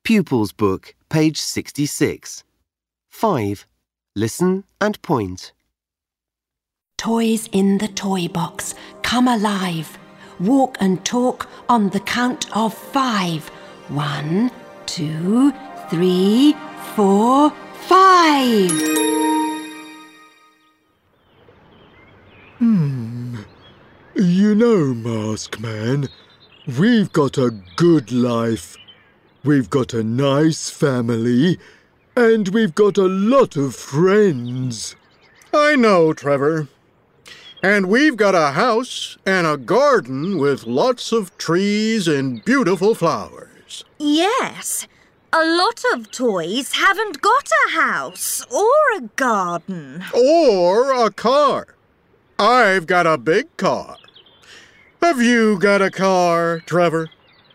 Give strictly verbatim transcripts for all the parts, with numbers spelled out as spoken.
Pupils Book, page sixty-six. five. Listen and point. Toys in the toy box, come alive. Walk and talk on the count of five. One, two, three, four, five. Hmm. You know, Mask Man, we've got a good life. We've got a nice family, and we've got a lot of friends. I know, Trevor. And we've got a house and a garden with lots of trees and beautiful flowers. Yes. A lot of toys haven't got a house or a garden. Or a car. I've got a big car. Have you got a car, Trevor?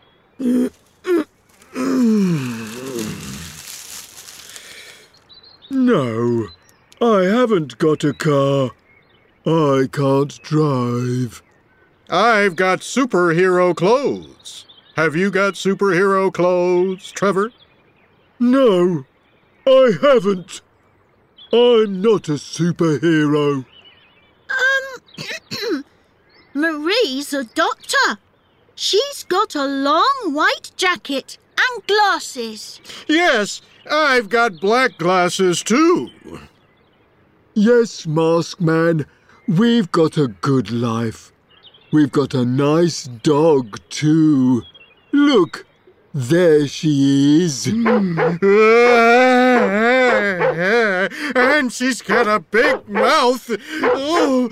No, I haven't got a car. I can't drive. I've got superhero clothes. Have you got superhero clothes, Trevor? No, I haven't. I'm not a superhero. Um, Marie's a doctor. She's got a long white jacket and glasses. Yes, I've got black glasses too. Yes, Mask Man, we've got a good life. We've got a nice dog too. Look, there she is. And she's got a big mouth. Oh.